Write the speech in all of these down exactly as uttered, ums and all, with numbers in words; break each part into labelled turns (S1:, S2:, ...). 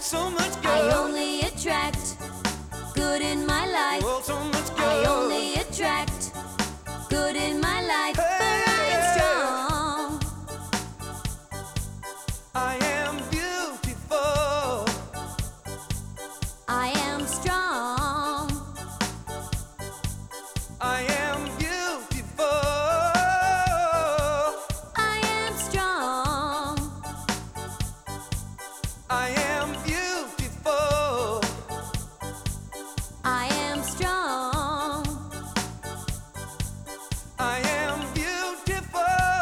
S1: so much good.
S2: I only attract good in my life.
S1: Oh, so much good.
S2: I only attract good in my life.
S1: Hey,
S2: For I am
S1: yeah.
S2: strong.
S1: I am beautiful.
S2: I am strong.
S1: I am beautiful.
S2: I am strong.
S1: I am beautiful.
S2: I am strong.
S1: I am beautiful.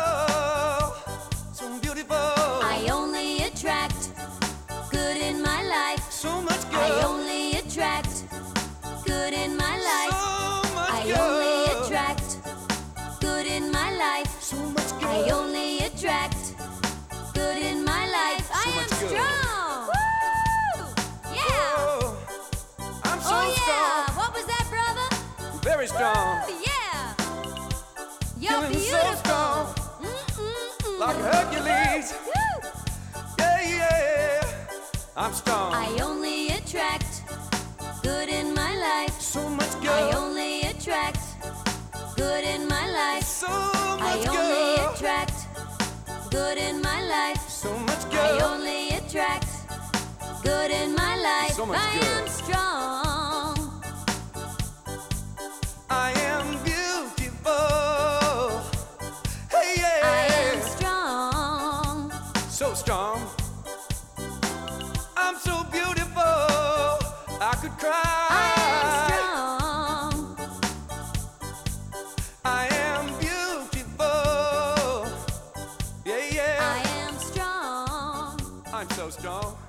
S1: So beautiful.
S2: I only attract good in my life.
S1: So much good.
S2: I only attract good in my life.
S1: So much
S2: I
S1: good.
S2: only attract good in my life.
S1: So much good.
S2: I only attract good in my life. I am
S1: much good.
S2: strong. Woo! Yeah.
S1: Oh, I'm so
S2: Oh yeah.
S1: strong.
S2: What was that, brother?
S1: Very strong.
S2: Yeah. You're
S1: Feeling so
S2: beautiful.
S1: strong.
S2: Mm-mm-mm.
S1: Like Hercules.
S2: Woo!
S1: Yeah, yeah. I'm strong.
S2: I only attract good in my life.
S1: So much good.
S2: I only attract good in my life.
S1: So
S2: I
S1: much
S2: only
S1: good.
S2: attract good in my life.
S1: So much
S2: I
S1: good.
S2: only attract good in my life.
S1: So much
S2: I
S1: good.
S2: am strong.
S1: I am beautiful. Hey, yeah.
S2: I am strong.
S1: So strong. I'm so beautiful. I could cry.
S2: I am strong.
S1: I am beautiful. Yeah, yeah.
S2: I am strong.
S1: I'm so strong.